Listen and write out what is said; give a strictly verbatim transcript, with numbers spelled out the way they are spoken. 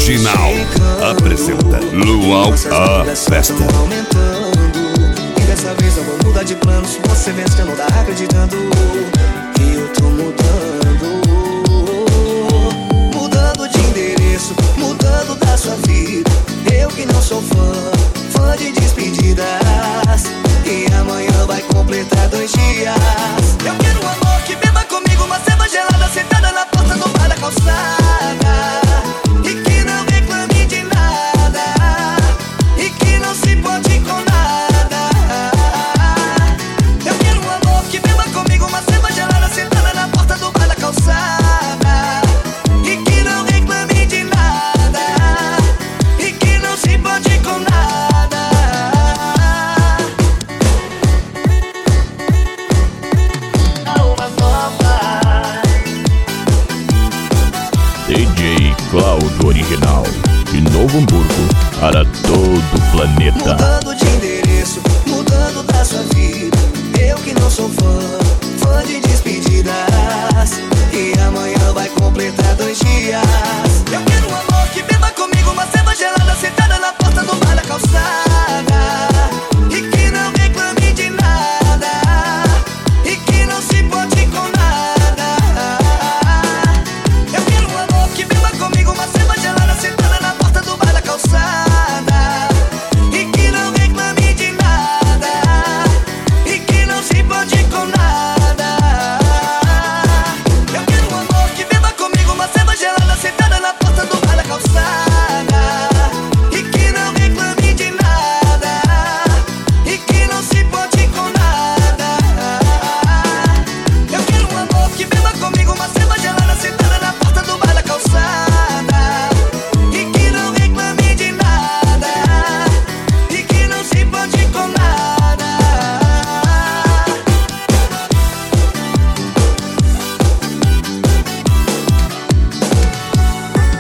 Original apresenta Luau a Festa. E dessa vez eu vou mudar de planos. Você vence que eu não tá acreditando que eu tô mudando. Mudando de endereço, mudando da sua vida. Eu que não sou fã, fã de despedidas. E amanhã vai completar dois dias. Eu quero um amor que beba comigo uma cerveja gelada, sentada na porta do bar da calçada. E que não reclame de nada, e que não se pode com nada. Eu quero um amor que beba comigo uma cerveja gelada, sentada na porta do bar da calçada. E que não reclame de nada, e que não se pode com nada. D J Cláudio Original, de Novo Hamburgo, para todo o planeta. Mudando de endereço, mudando da sua vida. Eu que não sou fã,